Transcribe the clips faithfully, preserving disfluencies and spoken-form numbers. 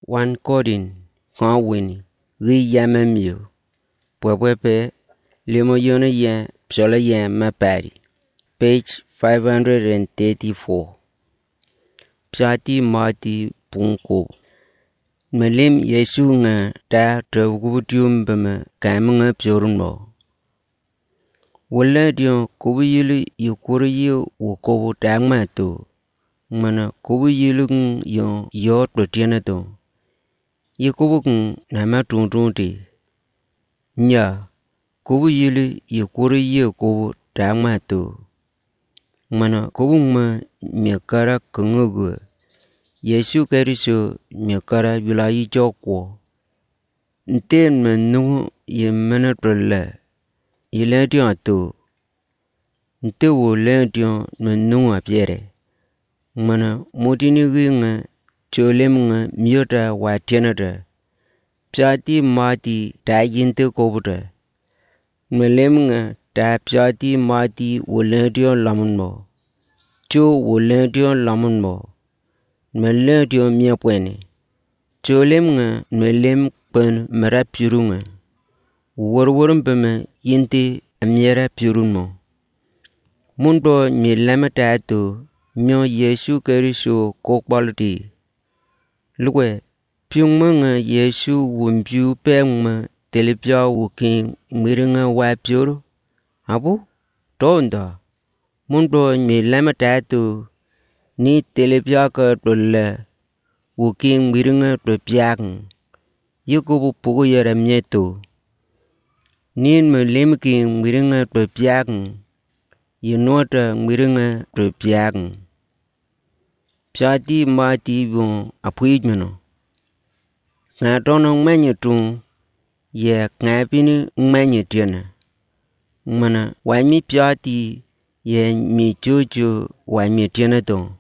wan kodin ngõ wini ghi yama miyo pwepwepe limo yono ye psola ye mapari page five hundred thirty-four psati mati punko melim yesu nga ta trawgubutium bama kamunga psorunmo wala dio kubuyili yukuri wukobu tangma to mana kubuyili yo yo totiana to yikubu nama tuntunti nya kubuyili yukuri yukobu tangma to mana kubuma myakara kungugu Yesu Keriso myakara yulayi jokwo nten menu yemana tola Iladion to nte wo ladion menu apiere mana motini ginga cholem nga miota watianada psati mati ta yinte kobuda melem nga ta psati mati wo ladion lamunmo cho wo ladion lamunmo meladion miapwene cholem nga melem pen marapirunga worworum beme yinte amiera pirunmo mundo milamata to myo Yesu Keriso kokbalti lugwe pyungma Yesu wumpiu pengma telepya wukin miringa wa pyoro abu tonda mundo milamata to ni telepya ka tolla wukin miringa to pyang yukubu pugo yara myeto nin me lemki miringa to pyang yinota miringa to pyang psati mati bon apuijmeno nga tono manyetu ye ngapini manyetiana mana wami psati ye mi chocho wami tiana to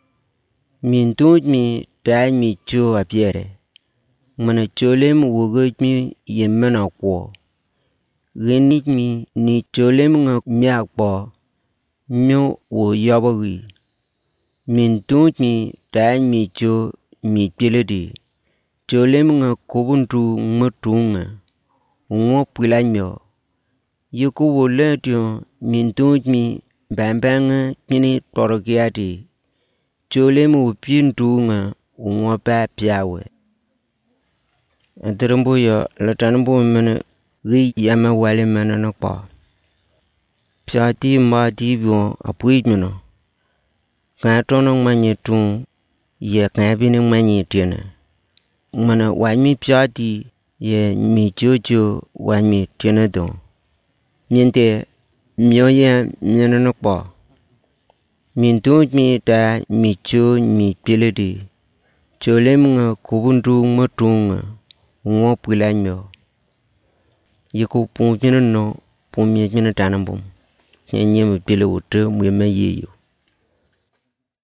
min tuj mi ta mi cho apiere mana cholem wogoj mi yemana kwo Genit mi ni cholem nga miakpo myo wo yabogi min tuj mi ta mi cho mi piledi cholem nga kubuntu ngotunga ngo pilanyo yuko wo letio min tuj mi bambanga kini torokiati cholem wo pintu nga ngo pa piawe Anterembo yo latanbo mene Ri yama wale mana nakpa psati mati bio apuijmeno Kantonong manyetung ye kanabini manyetiana mana wami psati ye mi chocho wami tiana don miente myoya myana nakpa mintuj mi ta mi cho mi piledi cholem nga kubuntu ngotunga ngo pilanyo Yiko pumjino no pumye jino tanambum. Nyenye mpile wote mweme yeyo.